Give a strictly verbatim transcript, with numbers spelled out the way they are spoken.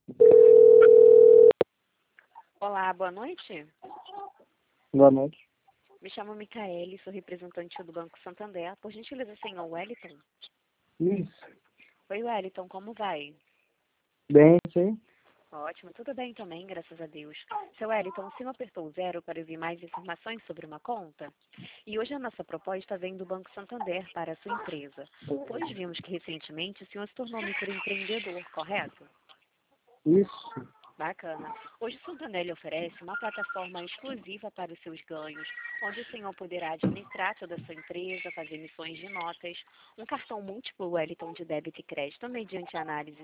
Olá, boa noite. Boa noite. Me chamo Micaele, sou representante do Banco Santander. Por gentileza, senhor Wellington. Isso. Oi, Wellington, como vai? Bem, sim. Ótimo, tudo bem também, graças a Deus. Seu Wellington, o senhor apertou o zero para ouvir mais informações sobre uma conta? E hoje a nossa proposta vem do Banco Santander para a sua empresa, pois vimos que recentemente o senhor se tornou microempreendedor, correto? Isso. Bacana. Hoje o Santander lhe oferece uma plataforma exclusiva para os seus ganhos, onde o senhor poderá administrar toda a sua empresa, fazer emissões de notas, um cartão múltiplo Wellington de débito e crédito mediante análise